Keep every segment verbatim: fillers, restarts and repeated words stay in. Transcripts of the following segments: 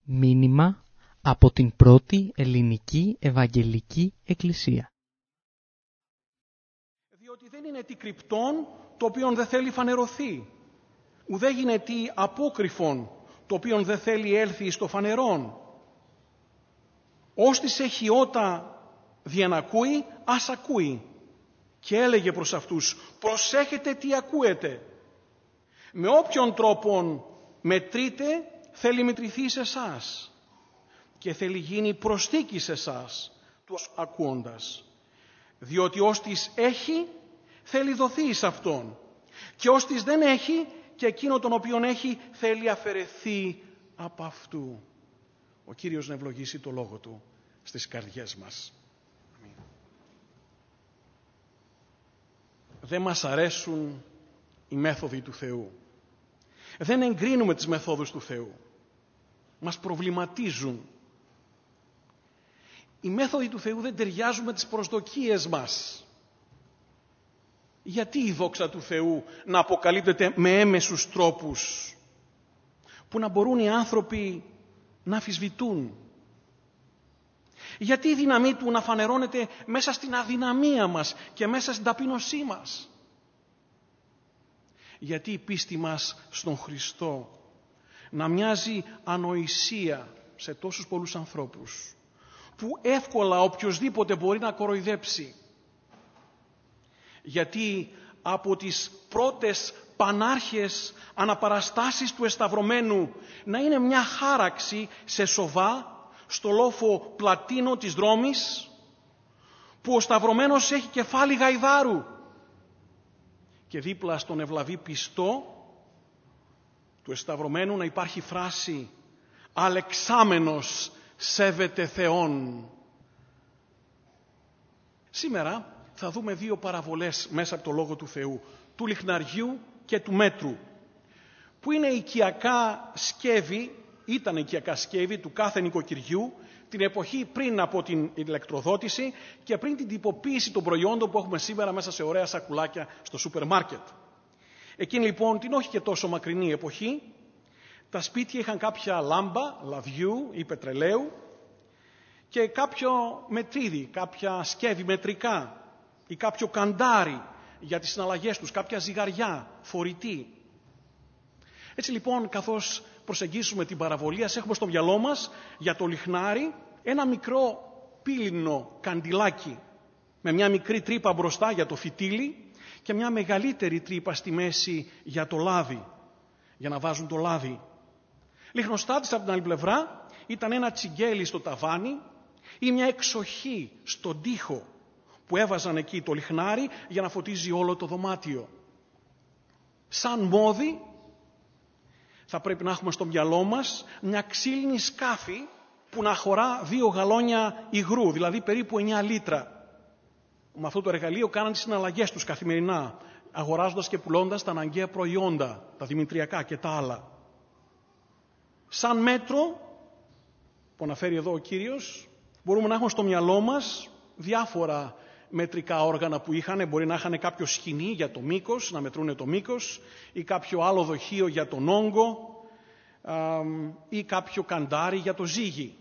Μήνυμα από την πρώτη ελληνική Ευαγγελική Εκκλησία. Διότι δεν είναι τι κρυπτόν το οποίον δεν θέλει φανερωθεί, ουδέ είναι τι απόκρυφον το οποίον δεν θέλει έλθει στο φανερόν. Όστις έχει ότα διανακούει, ας ακούει. Και έλεγε προς αυτούς, προσέχετε τι ακούετε. Με όποιον τρόπον μετρείτε, θέλει μετρηθεί σε εσάς και θέλει γίνει προσθήκη σε εσάς, τους ακούοντας. Διότι όστις έχει, θέλει δοθεί εις αυτόν. Και όστις δεν έχει, και εκείνο τον οποίον έχει, θέλει αφαιρεθεί από αυτού. Ο Κύριος να ευλογήσει το λόγο Του στις καρδιές μας. Αμήν. Δεν μας αρέσουν οι μέθοδοι του Θεού. Δεν εγκρίνουμε τις μεθόδους του Θεού. Μας προβληματίζουν. Οι μέθοδοι του Θεού δεν ταιριάζουν με τις προσδοκίες μας. Γιατί η δόξα του Θεού να αποκαλύπτεται με έμμεσους τρόπους που να μπορούν οι άνθρωποι να αμφισβητούν? Γιατί η δύναμή Του να φανερώνεται μέσα στην αδυναμία μας και μέσα στην ταπείνωσή μας? Γιατί η πίστη μας στον Χριστό να μοιάζει ανοησία σε τόσους πολλούς ανθρώπους που εύκολα οποιοσδήποτε μπορεί να κοροϊδέψει? Γιατί από τις πρώτες πανάρχες αναπαραστάσεις του εσταυρωμένου να είναι μια χάραξη σε σοβά στο λόφο Πλατίνο της Δρόμης, που ο σταυρωμένος έχει κεφάλι γαϊδάρου και δίπλα στον ευλαβή πιστό του εσταυρωμένου να υπάρχει φράση «Αλεξάμενος σέβεται Θεόν». Σήμερα θα δούμε δύο παραβολές μέσα από το Λόγο του Θεού, του λιχναριού και του μέτρου, που είναι οικιακά σκεύη, ήταν οικιακά σκεύη του κάθε νοικοκυριού την εποχή πριν από την ηλεκτροδότηση και πριν την τυποποίηση των προϊόντων που έχουμε σήμερα μέσα σε ωραία σακουλάκια στο σούπερ μάρκετ. Εκείνη λοιπόν την όχι και τόσο μακρινή εποχή, τα σπίτια είχαν κάποια λάμπα, λαδιού ή πετρελαίου και κάποιο μετρίδι, κάποια σκεύη μετρικά ή κάποιο καντάρι για τις συναλλαγές τους, κάποια ζυγαριά, φορητή. Έτσι λοιπόν, καθώς προσεγγίσουμε την παραβολή, ας έχουμε στο μυαλό μας για το λιχνάρι ένα μικρό πύλινο καντιλάκι με μια μικρή τρύπα μπροστά για το φυτίλι και μια μεγαλύτερη τρύπα στη μέση για το λάδι, για να βάζουν το λάδι. Λιχνοστάτης από την άλλη πλευρά ήταν ένα τσιγκέλι στο ταβάνι ή μια εξοχή στον τοίχο που έβαζαν εκεί το λιχνάρι για να φωτίζει όλο το δωμάτιο. Σαν μόδι θα πρέπει να έχουμε στο μυαλό μας μια ξύλινη σκάφη που να χωρά δύο γαλόνια υγρού, δηλαδή περίπου εννιά λίτρα. Με αυτό το εργαλείο κάναν τις συναλλαγές τους καθημερινά, αγοράζοντας και πουλώντας τα αναγκαία προϊόντα, τα δημητριακά και τα άλλα. Σαν μέτρο, που αναφέρει εδώ ο Κύριος, μπορούμε να έχουμε στο μυαλό μας διάφορα μετρικά όργανα που είχαν. Μπορεί να είχαν κάποιο σκοινί για το μήκος, να μετρούνε το μήκος, ή κάποιο άλλο δοχείο για τον όγκο, ή κάποιο καντάρι για το ζύγι.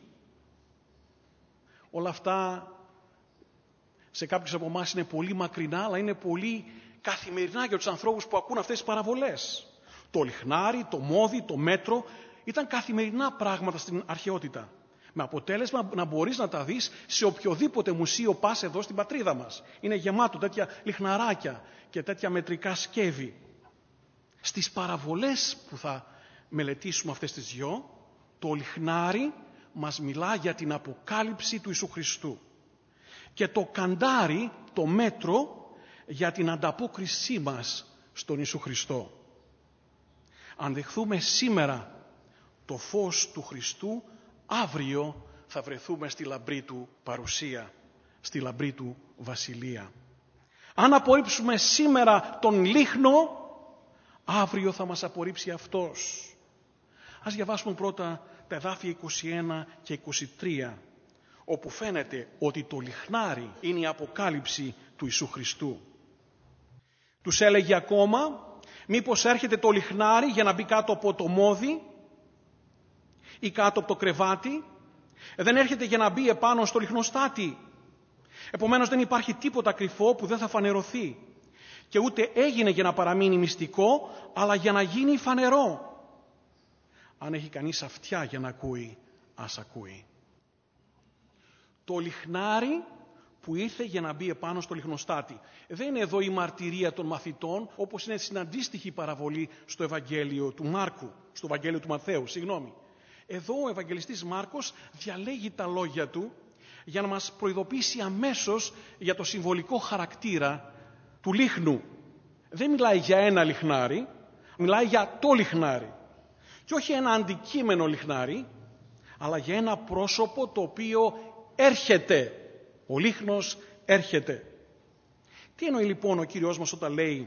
Όλα αυτά σε κάποιους από εμάς είναι πολύ μακρινά, αλλά είναι πολύ καθημερινά για τους ανθρώπους που ακούν αυτές τις παραβολές. Το λιχνάρι, το μόδι, το μέτρο ήταν καθημερινά πράγματα στην αρχαιότητα. Με αποτέλεσμα να μπορείς να τα δεις σε οποιοδήποτε μουσείο πας εδώ στην πατρίδα μας. Είναι γεμάτο τέτοια λιχναράκια και τέτοια μετρικά σκεύη. Στις παραβολές που θα μελετήσουμε αυτές τις δυο, το λιχνάρι μας μιλά για την αποκάλυψη του Ιησού Χριστού. Και το καντάρι, το μέτρο, για την ανταπόκρισή μας στον Ιησού Χριστό. Αν δεχθούμε σήμερα το φως του Χριστού, αύριο θα βρεθούμε στη λαμπρή Του παρουσία, στη λαμπρή Του βασιλεία. Αν απορρίψουμε σήμερα τον λίχνο, αύριο θα μας απορρίψει Αυτός. Ας διαβάσουμε πρώτα τα εδάφια είκοσι ένα και είκοσι τρία, όπου φαίνεται ότι το λιχνάρι είναι η αποκάλυψη του Ιησού Χριστού. Τους έλεγε ακόμα, μήπως έρχεται το λιχνάρι για να μπει κάτω από το μόδι? ή κάτω από το κρεβάτι. Δεν έρχεται για να μπει επάνω στο λιχνοστάτη. Επομένως δεν υπάρχει τίποτα κρυφό που δεν θα φανερωθεί. Και ούτε έγινε για να παραμείνει μυστικό, αλλά για να γίνει φανερό. Αν έχει κανείς αυτιά για να ακούει, ας ακούει. Το λιχνάρι που ήρθε για να μπει επάνω στο λιχνοστάτη. Δεν είναι εδώ η μαρτυρία των μαθητών, όπως είναι στην αντίστοιχη παραβολή στο Ευαγγέλιο του Μάρκου, στο Ευαγγέλιο του Ματθαίου, συγγνώμη. Εδώ ο Ευαγγελιστής Μάρκος διαλέγει τα λόγια του για να μας προειδοποιήσει αμέσως για το συμβολικό χαρακτήρα του λίχνου. Δεν μιλάει για ένα λιχνάρι, μιλάει για το λιχνάρι. Και όχι ένα αντικείμενο λιχνάρι, αλλά για ένα πρόσωπο το οποίο έρχεται. Ο λίχνος έρχεται. Τι εννοεί λοιπόν ο Κύριος μας όταν λέει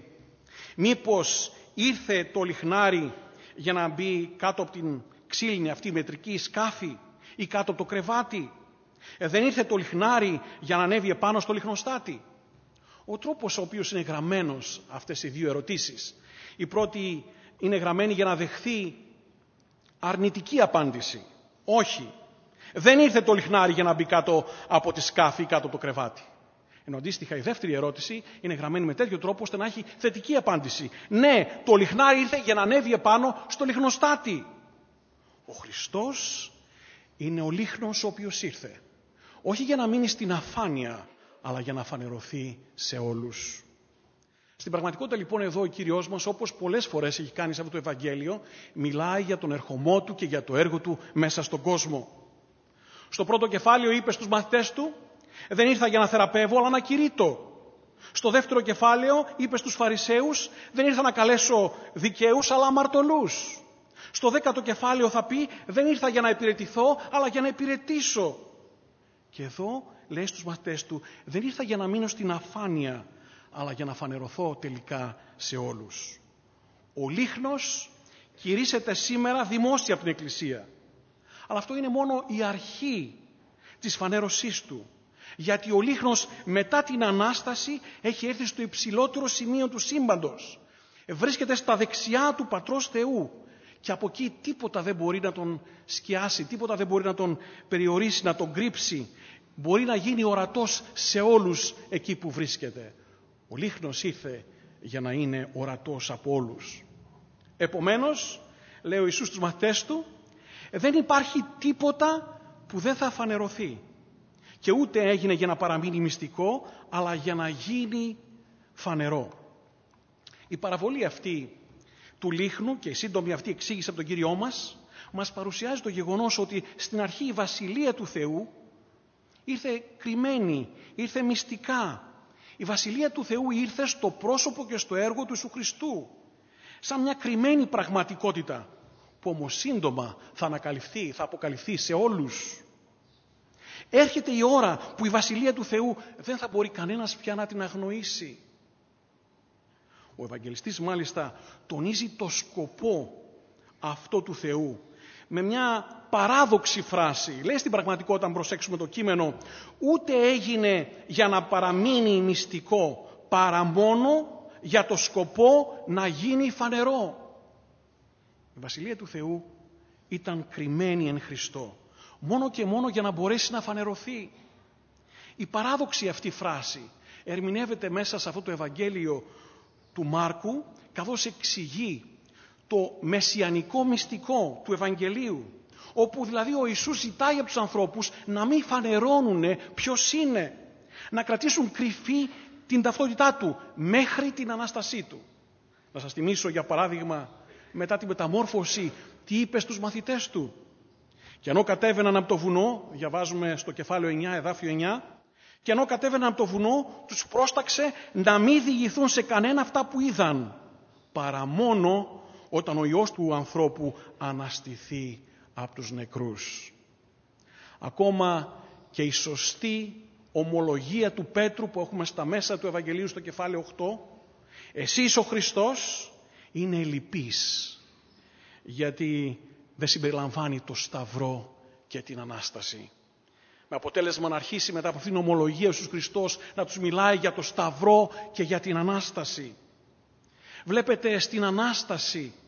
μήπως ήρθε το λιχνάρι για να μπει κάτω από την ξύλινη αυτή μετρική σκάφη ή κάτω από το κρεβάτι? Ε, δεν ήρθε το λιχνάρι για να ανέβει επάνω στο λιχνοστάτη? Ο τρόπος ο οποίος είναι γραμμένος αυτές οι δύο ερωτήσεις. Η πρώτη είναι γραμμένη για να δεχθεί αρνητική απάντηση. Όχι. Δεν ήρθε το λιχνάρι για να μπει κάτω από τη σκάφη ή κάτω από το κρεβάτι. Ενώ αντίστοιχα η δεύτερη ερώτηση είναι γραμμένη με τέτοιο τρόπο ώστε να έχει θετική απάντηση. Ναι, το λιχνάρι ήρθε για να ανέβει επάνω στο λιχνοστάτη. Ο Χριστός είναι ο λίχνος ο οποίος ήρθε. Όχι για να μείνει στην αφάνεια, αλλά για να φανερωθεί σε όλους. Στην πραγματικότητα λοιπόν εδώ ο Κύριος μας, όπως πολλές φορές έχει κάνει σε αυτό το Ευαγγέλιο, μιλάει για τον ερχομό του και για το έργο του μέσα στον κόσμο. Στο πρώτο κεφάλαιο είπε στους μαθητές του, δεν ήρθα για να θεραπεύω, αλλά να κηρύττω. Στο δεύτερο κεφάλαιο είπε στους Φαρισαίους, δεν ήρθα να καλέσω δικαίους, αλλά αμαρτωλούς. Στο δέκατο κεφάλαιο θα πει, δεν ήρθα για να υπηρετηθώ, αλλά για να υπηρετήσω. Και εδώ λέει στους μαθητές του, δεν ήρθα για να μείνω στην αφάνεια, αλλά για να φανερωθώ τελικά σε όλους. Ο λίχνος κηρύσσεται σήμερα δημόσια από την Εκκλησία. Αλλά αυτό είναι μόνο η αρχή της φανέρωσής του. Γιατί ο λίχνος μετά την Ανάσταση έχει έρθει στο υψηλότερο σημείο του σύμπαντος. Βρίσκεται στα δεξιά του Πατρός Θεού. Και από εκεί τίποτα δεν μπορεί να τον σκιάσει, τίποτα δεν μπορεί να τον περιορίσει, να τον κρύψει. Μπορεί να γίνει ορατός σε όλους εκεί που βρίσκεται. Ο λίχνος ήρθε για να είναι ορατός από όλους. Επομένως, λέει ο Ιησούς στους μαθητές του, δεν υπάρχει τίποτα που δεν θα φανερωθεί. Και ούτε έγινε για να παραμείνει μυστικό, αλλά για να γίνει φανερό. Η παραβολή αυτή του λίχνου και η σύντομη αυτή εξήγηση από τον Κύριό μας, μας παρουσιάζει το γεγονός ότι στην αρχή η Βασιλεία του Θεού ήρθε κρυμμένη, ήρθε μυστικά. Η Βασιλεία του Θεού ήρθε στο πρόσωπο και στο έργο του Ιησού Χριστού. Σαν μια κρυμμένη πραγματικότητα που όμως σύντομα θα ανακαλυφθεί, θα αποκαλυφθεί σε όλους. Έρχεται η ώρα που η Βασιλεία του Θεού δεν θα μπορεί κανένας πια να την αγνοήσει. Ο Ευαγγελιστής μάλιστα τονίζει το σκοπό αυτό του Θεού με μια παράδοξη φράση. Λέει στην πραγματικότητα, αν προσέξουμε το κείμενο, ούτε έγινε για να παραμείνει μυστικό, παρά μόνο για το σκοπό να γίνει φανερό. Η Βασιλεία του Θεού ήταν κρυμμένη εν Χριστώ, μόνο και μόνο για να μπορέσει να φανερωθεί. Η παράδοξη αυτή φράση ερμηνεύεται μέσα σε αυτό το Ευαγγέλιο του Μάρκου, καθώς εξηγεί το μεσιανικό μυστικό του Ευαγγελίου, όπου δηλαδή ο Ιησούς ζητάει από τους ανθρώπους να μην φανερώνουν ποιος είναι, να κρατήσουν κρυφή την ταυτότητά του μέχρι την Ανάστασή του. Να σας θυμίσω για παράδειγμα μετά τη μεταμόρφωση τι είπε στους μαθητές του. Και ενώ κατέβαιναν από το βουνό, διαβάζουμε στο κεφάλαιο εννιά, εδάφιο εννιά, και ενώ κατέβαιναν από το βουνό, τους πρόσταξε να μην διηγηθούν σε κανένα αυτά που είδαν, παρά μόνο όταν ο Υιός του ανθρώπου αναστηθεί από τους νεκρούς. Ακόμα και η σωστή ομολογία του Πέτρου που έχουμε στα μέσα του Ευαγγελίου στο κεφάλαιο οκτώ, εσείς ο Χριστός, είναι λυπής, γιατί δεν συμπεριλαμβάνει το Σταυρό και την Ανάσταση. Με αποτέλεσμα να αρχίσει μετά από αυτήν την ομολογία ο Ιησούς Χριστός να τους μιλάει για το Σταυρό και για την Ανάσταση. Βλέπετε, στην Ανάσταση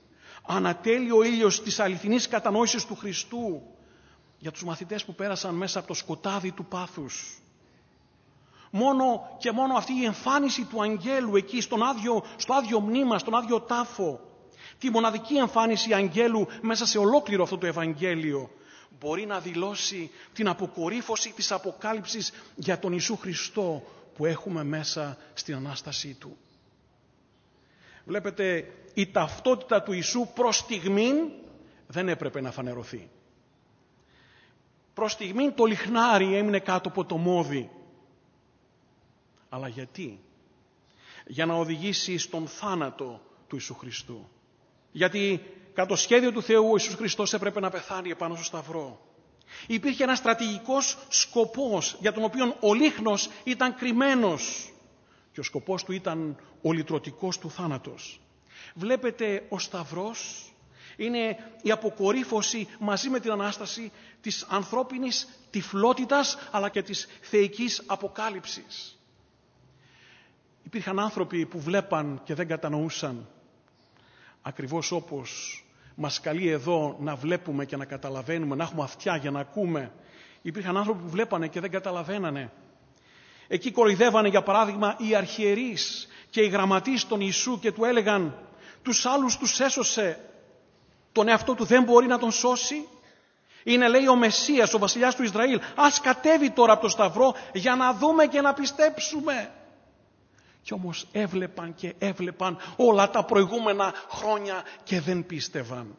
Ανατέλει ο ήλιος της αληθινής κατανόησης του Χριστού για τους μαθητές που πέρασαν μέσα από το σκοτάδι του πάθους. Μόνο και μόνο αυτή η εμφάνιση του αγγέλου εκεί στον άδειο, στο άδειο μνήμα, στον άδειο τάφο, τη μοναδική εμφάνιση αγγέλου μέσα σε ολόκληρο αυτό το Ευαγγέλιο, μπορεί να δηλώσει την αποκορύφωση της αποκάλυψης για τον Ιησού Χριστό που έχουμε μέσα στην Ανάστασή Του. Βλέπετε, η ταυτότητα του Ιησού προς στιγμήν δεν έπρεπε να φανερωθεί. Προς στιγμήν το λιχνάρι έμεινε κάτω από το μόδι. Αλλά γιατί? Για να οδηγήσει στον θάνατο του Ιησού Χριστού. Γιατί κατά το σχέδιο του Θεού ο Ιησούς Χριστός έπρεπε να πεθάνει επάνω στο σταυρό. Υπήρχε ένας στρατηγικός σκοπός για τον οποίο ο λίχνος ήταν κρυμμένος και ο σκοπός του ήταν ο λυτρωτικός του θάνατος. Βλέπετε, ο σταυρός είναι η αποκορύφωση μαζί με την Ανάσταση της ανθρώπινης τυφλότητας αλλά και της θεϊκής αποκάλυψης. Υπήρχαν άνθρωποι που βλέπαν και δεν κατανοούσαν, ακριβώς όπως μας καλεί εδώ να βλέπουμε και να καταλαβαίνουμε, να έχουμε αυτιά για να ακούμε. Υπήρχαν άνθρωποι που βλέπανε και δεν καταλαβαίνανε. Εκεί κοροϊδεύανε, για παράδειγμα, οι αρχιερείς και οι γραμματείς των Ιησού και του έλεγαν, τους άλλους τους έσωσε, τον εαυτό του δεν μπορεί να τον σώσει? Είναι, λέει, ο Μεσσίας, ο βασιλιάς του Ισραήλ. Ας κατέβει τώρα από το σταυρό για να δούμε και να πιστέψουμε. Κι όμως έβλεπαν και έβλεπαν όλα τα προηγούμενα χρόνια και δεν πίστευαν.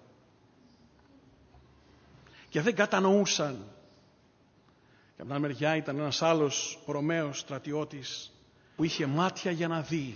Και δεν κατανοούσαν. Και από την άλλη μεριά ήταν ένας άλλος Ρωμαίος στρατιώτης που είχε μάτια για να δει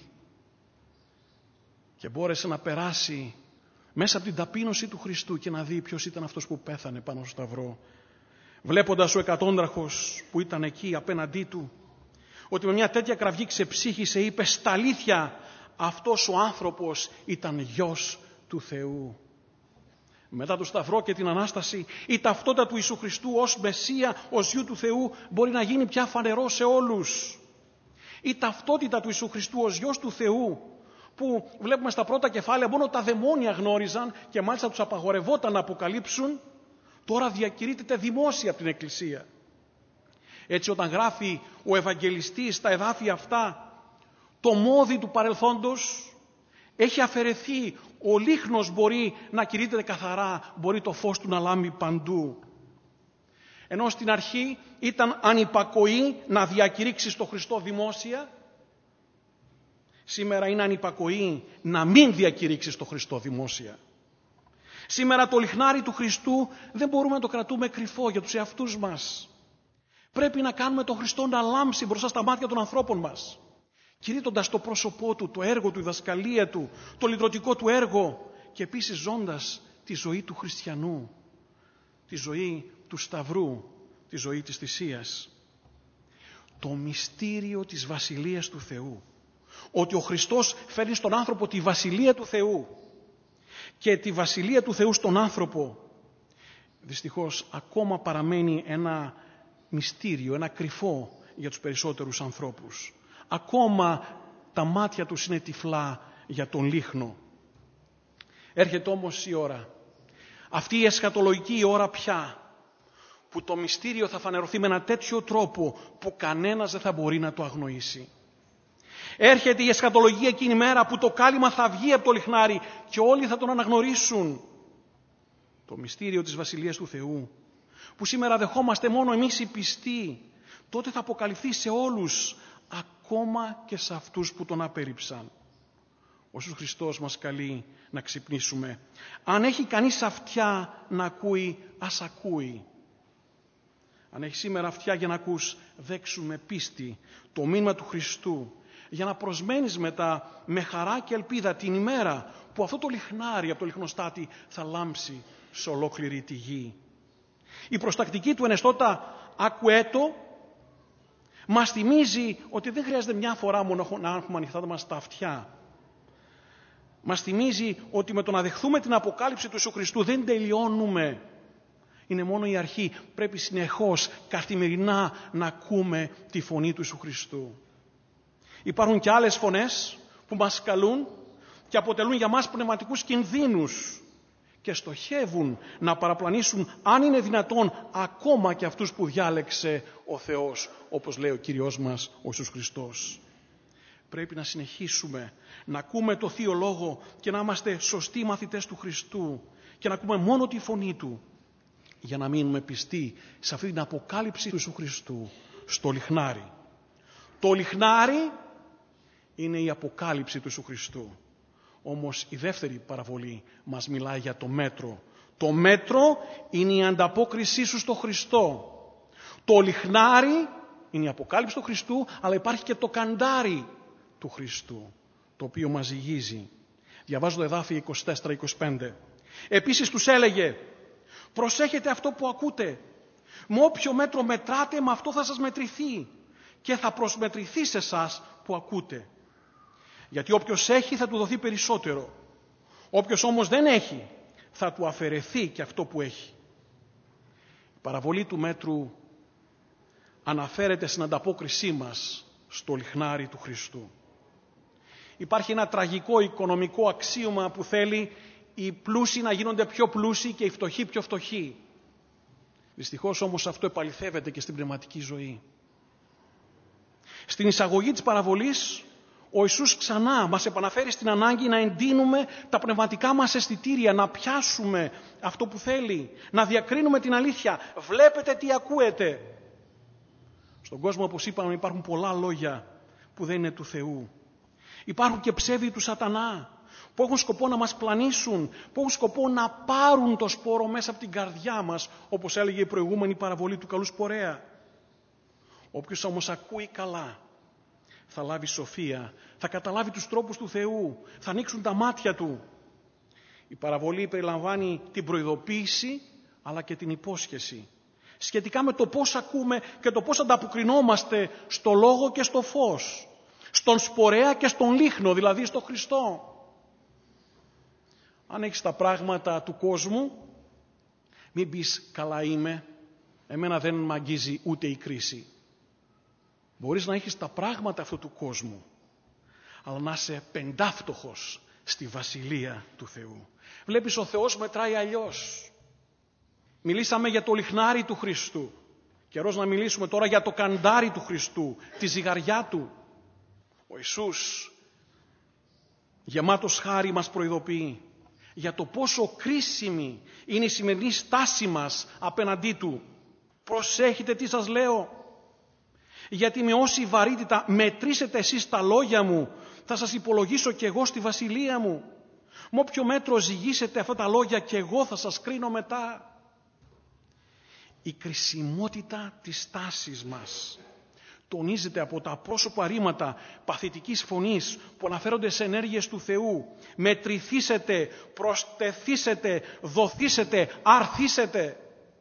και μπόρεσε να περάσει μέσα από την ταπείνωση του Χριστού και να δει ποιος ήταν αυτός που πέθανε πάνω στο σταυρό. Βλέποντας ο εκατόντραχος που ήταν εκεί απέναντί του, ότι με μια τέτοια κραυγή ξεψύχησε, είπε, στα αλήθεια αυτός ο άνθρωπος ήταν γιος του Θεού. Μετά το σταυρό και την Ανάσταση, η ταυτότητα του Ιησού Χριστού ως Μεσσία, ως Υιού του Θεού, μπορεί να γίνει πια φανερό σε όλους. Η ταυτότητα του Ιησού Χριστού ως Γιος του Θεού, που βλέπουμε στα πρώτα κεφάλαια μόνο τα δαιμόνια γνώριζαν και μάλιστα τους απαγορευόταν να αποκαλύψουν, τώρα διακηρύττεται δημόσια από την Εκκλησία. Έτσι, όταν γράφει ο Ευαγγελιστής στα εδάφια αυτά, το μόδι του παρελθόντος έχει αφαιρεθεί. Ο λίχνος μπορεί να κηρύττεται καθαρά, μπορεί το φως του να λάμπει παντού. Ενώ στην αρχή ήταν ανυπακοή να διακηρύξεις το Χριστό δημόσια, σήμερα είναι ανυπακοή να μην διακηρύξεις το Χριστό δημόσια. Σήμερα το λιχνάρι του Χριστού δεν μπορούμε να το κρατούμε κρυφό για τους εαυτούς μας. Πρέπει να κάνουμε τον Χριστό να λάμψει μπροστά στα μάτια των ανθρώπων μας, κηρύττοντας το πρόσωπό Του, το έργο Του, η δασκαλία Του, το λυτρωτικό Του έργο και επίσης ζώντας τη ζωή του χριστιανού, τη ζωή του Σταυρού, τη ζωή της θυσίας. Το μυστήριο της Βασιλείας του Θεού, ότι ο Χριστός φέρνει στον άνθρωπο τη Βασιλεία του Θεού και τη Βασιλεία του Θεού στον άνθρωπο, δυστυχώς ακόμα παραμένει ένα μυστήριο, ένα κρυφό για τους περισσότερους ανθρώπους. Ακόμα τα μάτια τους είναι τυφλά για τον λίχνο. Έρχεται όμως η ώρα, αυτή η εσχατολογική ώρα πια, που το μυστήριο θα φανερωθεί με ένα τέτοιο τρόπο που κανένας δεν θα μπορεί να το αγνοήσει. Έρχεται η εσχατολογία εκείνη η μέρα που το κάλυμα θα βγει από το λιχνάρι και όλοι θα τον αναγνωρίσουν. Το μυστήριο της Βασιλείας του Θεού, που σήμερα δεχόμαστε μόνο εμείς οι πιστοί, τότε θα αποκαλυφθεί σε όλους, ακόμα και σε αυτούς που τον απέρριψαν. Ο Ιησούς Χριστός μας καλεί να ξυπνήσουμε. Αν έχει κανείς αυτιά να ακούει, ας ακούει. Αν έχει σήμερα αυτιά για να ακούς, δέξου με πίστη το μήνυμα του Χριστού, για να προσμένεις μετά με χαρά και ελπίδα την ημέρα που αυτό το λιχνάρι από το λιχνοστάτη θα λάμψει σε ολόκληρη τη γη. Η προστακτική του ενεστώτα ακουέτο μας θυμίζει ότι δεν χρειάζεται μια φορά μόνο να έχουμε ανοιχτά μας τα αυτιά. Μας θυμίζει ότι με το να δεχθούμε την αποκάλυψη του Ιησού Χριστού δεν τελειώνουμε. Είναι μόνο η αρχή. Πρέπει συνεχώς, καθημερινά, να ακούμε τη φωνή του Ιησού Χριστού. Υπάρχουν και άλλες φωνές που μας καλούν και αποτελούν για μας πνευματικούς κινδύνους. και στοχεύουν να παραπλανήσουν, αν είναι δυνατόν, ακόμα και αυτούς που διάλεξε ο Θεός, όπως λέει ο Κύριος μας ο Ιησούς Χριστός. Πρέπει να συνεχίσουμε να ακούμε το Θείο Λόγο και να είμαστε σωστοί μαθητές του Χριστού και να ακούμε μόνο τη φωνή Του, για να μείνουμε πιστοί σε αυτή την αποκάλυψη του Ιησού Χριστού στο λιχνάρι. Το λιχνάρι είναι η αποκάλυψη του Ιησού Χριστού. Όμως η δεύτερη παραβολή μας μιλάει για το μέτρο. Το μέτρο είναι η ανταπόκρισή σου στο Χριστό. Το λιχνάρι είναι η αποκάλυψη του Χριστού, αλλά υπάρχει και το καντάρι του Χριστού, το οποίο μας ζυγίζει. Διαβάζω το εδάφιο είκοσι τέσσερα είκοσι πέντε. Επίσης τους έλεγε, προσέχετε αυτό που ακούτε. Με όποιο μέτρο μετράτε, με αυτό θα σας μετρηθεί και θα προσμετρηθεί σε εσάς που ακούτε. Γιατί όποιος έχει θα του δοθεί περισσότερο. Όποιος όμως δεν έχει θα του αφαιρεθεί και αυτό που έχει. Η παραβολή του μέτρου αναφέρεται στην ανταπόκρισή μας στο λιχνάρι του Χριστού. Υπάρχει ένα τραγικό οικονομικό αξίωμα που θέλει οι πλούσιοι να γίνονται πιο πλούσιοι και οι φτωχοί πιο φτωχοί. Δυστυχώς όμως αυτό επαληθεύεται και στην πνευματική ζωή. Στην εισαγωγή της παραβολής, ο Ιησούς ξανά μας επαναφέρει στην ανάγκη να εντείνουμε τα πνευματικά μας αισθητήρια, να πιάσουμε αυτό που θέλει, να διακρίνουμε την αλήθεια. Βλέπετε τι ακούετε. Στον κόσμο, όπως είπαμε, υπάρχουν πολλά λόγια που δεν είναι του Θεού. Υπάρχουν και ψεύδι του σατανά, που έχουν σκοπό να μας πλανήσουν, που έχουν σκοπό να πάρουν το σπόρο μέσα από την καρδιά μας, όπως έλεγε η προηγούμενη παραβολή του καλού σπορέα. Όποιος όμως ακούει καλά, θα λάβει σοφία, θα καταλάβει τους τρόπους του Θεού, θα ανοίξουν τα μάτια του. Η παραβολή περιλαμβάνει την προειδοποίηση, αλλά και την υπόσχεση, σχετικά με το πώς ακούμε και το πώς ανταποκρινόμαστε στο λόγο και στο φως, στον σπορέα και στον λίχνο, δηλαδή στο Χριστό. Αν έχεις τα πράγματα του κόσμου, μην πεις καλά είμαι, εμένα δεν μ' αγγίζει ούτε η κρίση. Μπορείς να έχεις τα πράγματα αυτού του κόσμου, αλλά να είσαι πεντάφτωχος στη βασιλεία του Θεού. Βλέπεις, ο Θεός μετράει αλλιώς. Μιλήσαμε για το λιχνάρι του Χριστού. Καιρός να μιλήσουμε τώρα για το καντάρι του Χριστού, τη ζυγαριά του. Ο Ιησούς, γεμάτος χάρη, μας προειδοποιεί για το πόσο κρίσιμη είναι η σημερινή στάση μας απέναντί Του. Προσέχετε τι σας λέω. Γιατί με όση βαρύτητα μετρήσετε εσείς τα λόγια μου, θα σας υπολογίσω κι εγώ στη βασιλεία μου. Με όποιο μέτρο ζυγίσετε αυτά τα λόγια, κι εγώ θα σας κρίνω μετά. Η κρισιμότητα της στάσης μας τονίζεται από τα πρόσωπα ρήματα παθητικής φωνής που αναφέρονται σε ενέργειες του Θεού. Μετρηθήσετε, προστεθήσετε, δοθήσετε, αρθήσετε.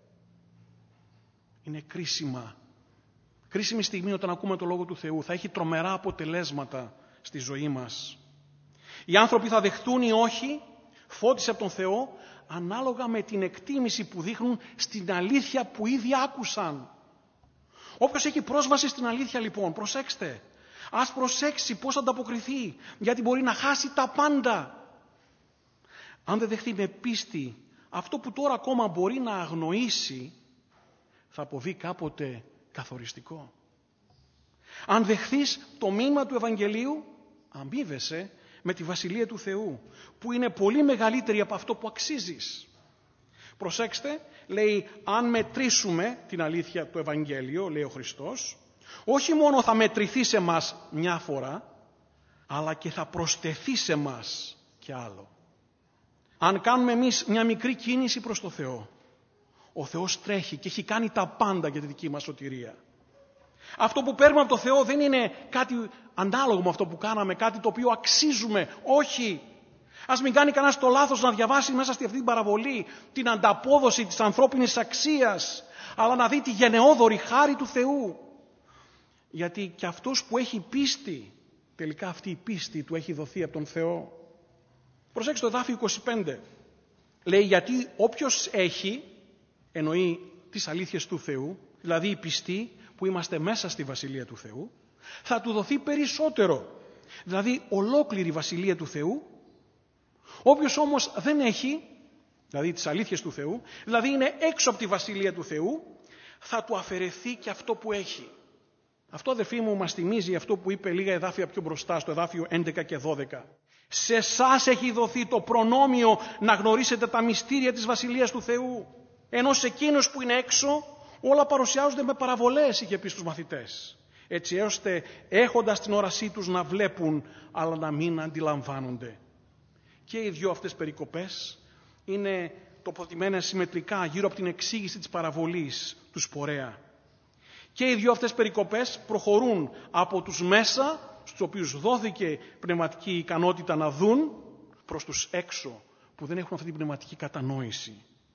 Είναι κρίσιμα. Κρίσιμη στιγμή όταν ακούμε το Λόγο του Θεού. Θα έχει τρομερά αποτελέσματα στη ζωή μας. Οι άνθρωποι θα δεχτούν ή όχι φώτιση από τον Θεό, ανάλογα με την εκτίμηση που δείχνουν στην αλήθεια που ήδη άκουσαν. Όποιος έχει πρόσβαση στην αλήθεια, λοιπόν, προσέξτε. Ας προσέξει πώς θα ανταποκριθεί, γιατί μπορεί να χάσει τα πάντα. Αν δεν δεχτεί με πίστη αυτό που τώρα ακόμα μπορεί να αγνοήσει, θα αποβεί κάποτε καθοριστικό. Αν δεχθείς το μήνυμα του Ευαγγελίου, αμείβεσαι με τη Βασιλεία του Θεού, που είναι πολύ μεγαλύτερη από αυτό που αξίζεις. Προσέξτε, λέει, αν μετρήσουμε την αλήθεια του Ευαγγέλιο, λέει ο Χριστός, όχι μόνο θα μετρηθεί σε μας μια φορά, αλλά και θα προσθεθεί σε μας κι άλλο. Αν κάνουμε εμείς μια μικρή κίνηση προς το Θεό, ο Θεός τρέχει και έχει κάνει τα πάντα για τη δική μας σωτηρία. Αυτό που παίρνουμε από το Θεό δεν είναι κάτι ανάλογο με αυτό που κάναμε, κάτι το οποίο αξίζουμε. Όχι. Ας μην κάνει κανένας το λάθος να διαβάσει μέσα στη αυτή την παραβολή την ανταπόδοση της ανθρώπινης αξίας, αλλά να δει τη γενναιόδορη χάρη του Θεού. Γιατί και αυτός που έχει πίστη, τελικά αυτή η πίστη του έχει δοθεί από τον Θεό. Προσέξτε το εδάφιο είκοσι πέντε. Λέει, γιατί όποιος έχει, εννοεί τις αλήθειες του Θεού, δηλαδή οι πιστοί που είμαστε μέσα στη Βασιλεία του Θεού, θα του δοθεί περισσότερο. Δηλαδή ολόκληρη η Βασιλεία του Θεού. Όποιος όμως δεν έχει, δηλαδή τις αλήθειες του Θεού, δηλαδή είναι έξω από τη βασιλεία του Θεού, θα του αφαιρεθεί και αυτό που έχει. Αυτό, αδερφοί μου, μας θυμίζει αυτό που είπε λίγα εδάφια πιο μπροστά, στο εδάφιο έντεκα και δώδεκα. Σε εσάς έχει δοθεί το προνόμιο να γνωρίσετε τα μυστήρια της βασιλείας του Θεού. Ενώ σε εκείνους που είναι έξω όλα παρουσιάζονται με παραβολές, είχε πει στους μαθητές. Έτσι ώστε έχοντας την όρασή τους να βλέπουν, αλλά να μην αντιλαμβάνονται. Και οι δυο αυτές περικοπές είναι τοποθετημένες συμμετρικά γύρω από την εξήγηση της παραβολής του σπορέα. Και οι δυο αυτές περικοπές προχωρούν από τους μέσα, στους οποίους δόθηκε πνευματική ικανότητα να δουν, προς τους έξω, που δεν έχουν αυτή την πνευματική κατανόηση.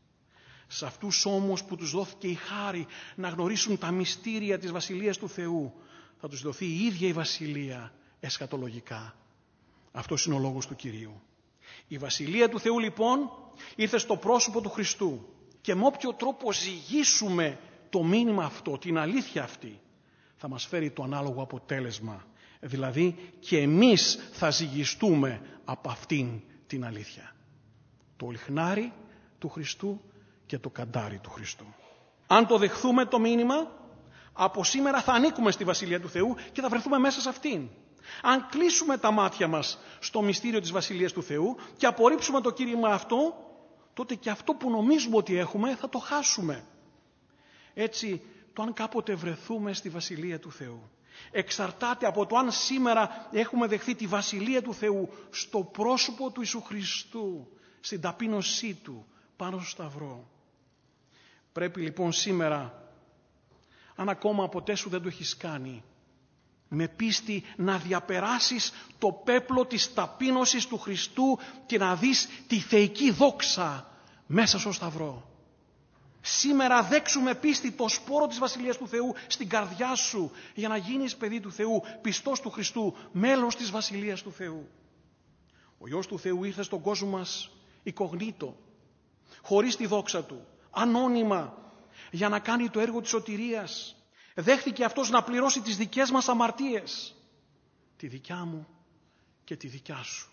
Σε αυτούς όμως που τους δόθηκε η χάρη να γνωρίσουν τα μυστήρια της βασιλείας του Θεού, θα τους δοθεί η ίδια η βασιλεία εσχατολογικά. Αυτός είναι ο λόγος του Κυρίου. Η βασιλεία του Θεού λοιπόν ήρθε στο πρόσωπο του Χριστού και με όποιο τρόπο ζυγίσουμε το μήνυμα αυτό, την αλήθεια αυτή, θα μας φέρει το ανάλογο αποτέλεσμα. Δηλαδή και εμείς θα ζυγιστούμε από αυτήν την αλήθεια. Το λιχνάρι του Χριστού και το καντάρι του Χριστού. Αν το δεχθούμε το μήνυμα, από σήμερα θα ανήκουμε στη βασιλεία του Θεού και θα βρεθούμε μέσα σε αυτήν. Αν κλείσουμε τα μάτια μας στο μυστήριο της βασιλείας του Θεού και απορρίψουμε το κήρυγμα αυτό, τότε και αυτό που νομίζουμε ότι έχουμε θα το χάσουμε. Έτσι, το αν κάποτε βρεθούμε στη βασιλεία του Θεού εξαρτάται από το αν σήμερα έχουμε δεχθεί τη βασιλεία του Θεού στο πρόσωπο του Ιησού Χριστού, στην ταπείνωσή Του πάνω στο σταυρό. Πρέπει λοιπόν σήμερα, αν ακόμα ποτέ σου δεν το έχεις κάνει, με πίστη να διαπεράσεις το πέπλο της ταπείνωσης του Χριστού και να δεις τη θεϊκή δόξα μέσα στο σταυρό. Σήμερα δέξου με πίστη το σπόρο της βασιλείας του Θεού στην καρδιά σου για να γίνεις παιδί του Θεού, πιστός του Χριστού, μέλος της βασιλείας του Θεού. Ο Υιός του Θεού ήρθε στον κόσμο μας εικογνήτο, χωρίς τη δόξα Του, ανώνυμα, για να κάνει το έργο της σωτηρίας. Δέχθηκε Αυτός να πληρώσει τις δικές μας αμαρτίες, τη δικιά μου και τη δικιά σου.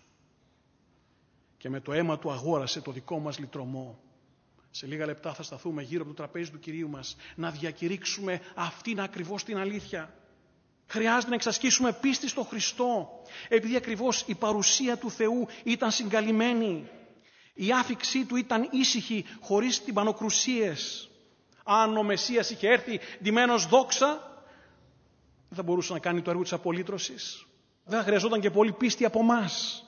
Και με το αίμα Του αγόρασε το δικό μας λυτρωμό. Σε λίγα λεπτά θα σταθούμε γύρω από το τραπέζι του Κυρίου μας να διακηρύξουμε αυτήν ακριβώς την αλήθεια. Χρειάζεται να εξασκήσουμε πίστη στο Χριστό, επειδή ακριβώς η παρουσία του Θεού ήταν συγκαλυμμένη. Η άφιξή Του ήταν ήσυχη, χωρίς τυμπανοκρουσίες. Αν ο Μεσσίας είχε έρθει ντυμένος δόξα, δεν θα μπορούσε να κάνει το έργο της απολύτρωσης. Δεν θα χρειαζόταν και πολύ πίστη από μας.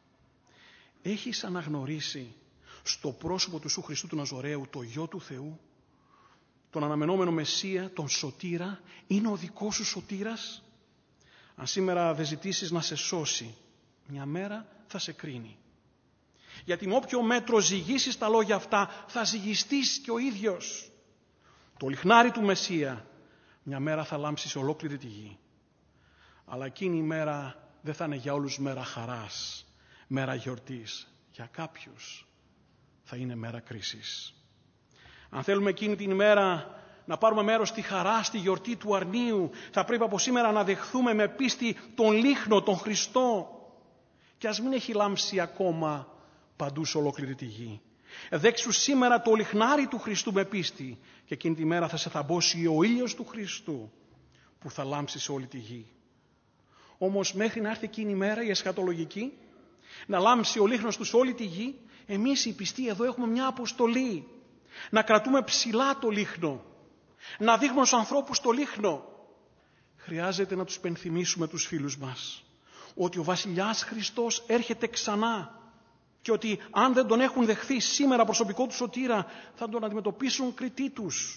Έχεις αναγνωρίσει στο πρόσωπο του Ιησού Χριστού του Ναζωραίου, το Υιό του Θεού, τον αναμενόμενο Μεσσία, τον Σωτήρα, είναι ο δικός σου Σωτήρας? Αν σήμερα δεν ζητήσεις να σε σώσει, μια μέρα θα σε κρίνει. Γιατί με όποιο μέτρο ζυγίσεις τα λόγια αυτά, θα ζυγιστείς και ο ίδιος. Το λιχνάρι του Μεσσία μια μέρα θα λάμψει σε ολόκληρη τη γη. Αλλά εκείνη η μέρα δεν θα είναι για όλους μέρα χαράς, μέρα γιορτής. Για κάποιους θα είναι μέρα κρίσης. Αν θέλουμε εκείνη την ημέρα να πάρουμε μέρος στη χαρά, στη γιορτή του αρνίου, θα πρέπει από σήμερα να δεχθούμε με πίστη τον λίχνο, τον Χριστό. Και ας μην έχει λάμψει ακόμα παντού σε ολόκληρη τη γη. Δέξου σήμερα το λιχνάρι του Χριστού με πίστη και εκείνη τη μέρα θα σε θαμπώσει ο ήλιος του Χριστού που θα λάμψει σε όλη τη γη. Όμως μέχρι να έρθει εκείνη η μέρα η εσχατολογική, να λάμψει ο λίχνος του σε όλη τη γη, εμείς οι πιστοί εδώ έχουμε μια αποστολή. Να κρατούμε ψηλά το λίχνο, να δείχνουμε στους ανθρώπους το λίχνο. Χρειάζεται να τους πενθυμίσουμε τους φίλους μας ότι ο βασιλιάς Χριστός έρχεται ξανά και ότι αν δεν τον έχουν δεχθεί σήμερα προσωπικό του σωτήρα, θα τον αντιμετωπίσουν κριτή τους.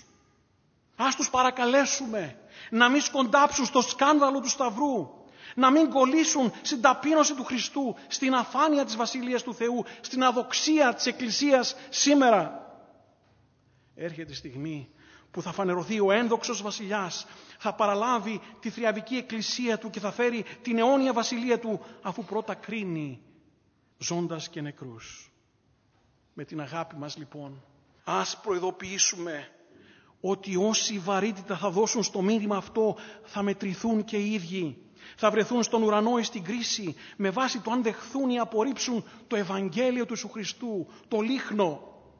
Ας τους παρακαλέσουμε να μην σκοντάψουν στο σκάνδαλο του Σταυρού, να μην κολλήσουν στην ταπείνωση του Χριστού, στην αφάνεια της βασιλείας του Θεού, στην αδοξία της Εκκλησίας σήμερα. Έρχεται η στιγμή που θα φανερωθεί ο ένδοξος βασιλιάς, θα παραλάβει τη θριαβική εκκλησία του και θα φέρει την αιώνια βασιλεία του, αφού πρώτα κρίνει ζώντας και νεκρούς. Με την αγάπη μας λοιπόν, ας προειδοποιήσουμε ότι όσοι βαρύτητα θα δώσουν στο μήνυμα αυτό θα μετρηθούν και οι ίδιοι. Θα βρεθούν στον ουρανό ή στην κρίση με βάση το αν δεχθούν ή απορρίψουν το Ευαγγέλιο του Ιησού Χριστού, το λίχνο,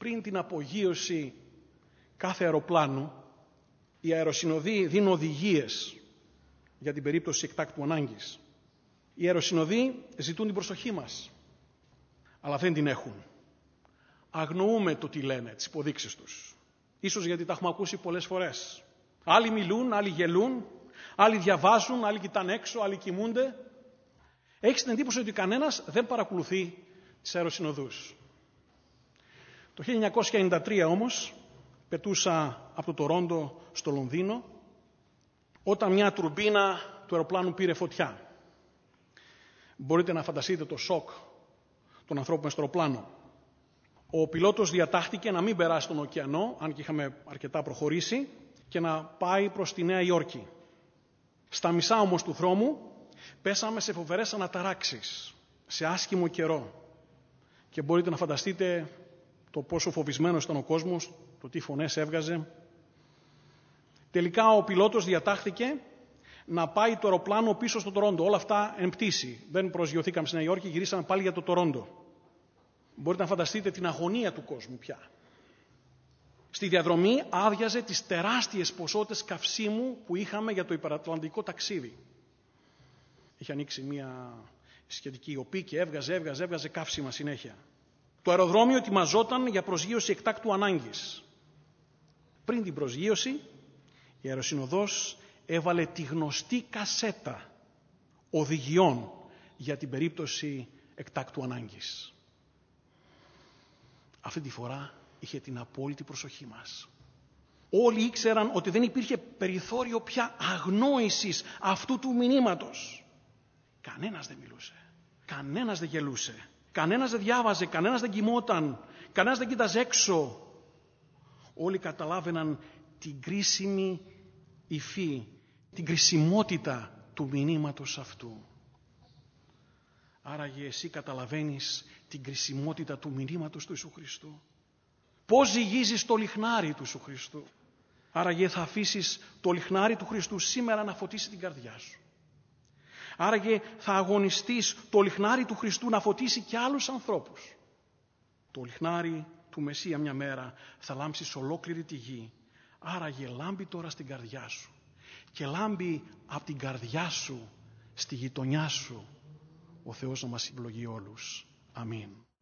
πριν την απογείωση κάθε αεροπλάνου, οι αεροσυνοδοί δίνουν οδηγίες για την περίπτωση εκτάκτου ανάγκης. Οι αεροσυνοδοί ζητούν την προσοχή μας, αλλά δεν την έχουν. Αγνοούμε το τι λένε, τις υποδείξεις τους. Ίσως γιατί τα έχουμε ακούσει πολλές φορές. Άλλοι μιλούν, άλλοι γελούν, άλλοι διαβάζουν, άλλοι κοιτάνε έξω, άλλοι κοιμούνται. Έχεις την εντύπωση ότι κανένας δεν παρακολουθεί τις αεροσυνοδούς. Το χίλια εννιακόσια ενενήντα τρία όμως πετούσα από το Τορόντο στο Λονδίνο όταν μια τουρμπίνα του αεροπλάνου πήρε φωτιά. Μπορείτε να φανταστείτε το σοκ των ανθρώπων μες στο αεροπλάνο. Ο πιλότος διατάχθηκε να μην περάσει τον ωκεανό, αν και είχαμε αρκετά προχωρήσει, και να πάει προς τη Νέα Υόρκη. Στα μισά όμως του δρόμου πέσαμε σε φοβερές αναταράξεις, σε άσχημο καιρό. Και μπορείτε να φανταστείτε το πόσο φοβισμένος ήταν ο κόσμος, το τι φωνές έβγαζε. Τελικά ο πιλότος διατάχθηκε να πάει το αεροπλάνο πίσω στο Τορόντο. Όλα αυτά εν πτήση. Δεν προσγειωθήκαμε στη Νέα Υόρκη, γυρίσαμε πάλι για το Τορόντο. Μπορείτε να φανταστείτε την αγωνία του κόσμου πια. Στη διαδρομή άδειαζε τις τεράστιες ποσότητες καυσίμου που είχαμε για το υπερατλαντικό ταξίδι. Είχε ανοίξει μια σχετική ιοπή και έβγαζε, έβγαζε, έβγαζε καύσιμα συνέχεια. Το αεροδρόμιο ετοιμαζόταν για προσγείωση εκτάκτου ανάγκης. Πριν την προσγείωση, η αεροσυνοδός έβαλε τη γνωστή κασέτα οδηγιών για την περίπτωση εκτάκτου ανάγκης. Αυτή τη φορά είχε την απόλυτη προσοχή μας. Όλοι ήξεραν ότι δεν υπήρχε περιθώριο πια αγνόησης αυτού του μηνύματος. Κανένας δεν μιλούσε. Κανένας δεν γελούσε. Κανένας δεν διάβαζε. Κανένας δεν κοιμόταν. Κανένας δεν κοίταζε έξω. Όλοι καταλάβαιναν την κρίσιμη υφή, την κρισιμότητα του μηνύματος αυτού. Άραγε εσύ καταλαβαίνεις την κρισιμότητα του μηνύματος του Ιησού Χριστού. Πώς ζυγίζεις το λιχνάρι του Ιησού Χριστού. Άραγε θα αφήσεις το λιχνάρι του Χριστού σήμερα να φωτίσει την καρδιά σου. Άραγε θα αγωνιστείς το λιχνάρι του Χριστού να φωτίσει και άλλους ανθρώπους. Το λιχνάρι του Μεσσία μια μέρα θα λάμψει σε ολόκληρη τη γη. Άραγε λάμπει τώρα στην καρδιά σου. Και λάμπει από την καρδιά σου στη γειτονιά σου. Ο Θεός να μας ευλογεί όλους. Αμήν.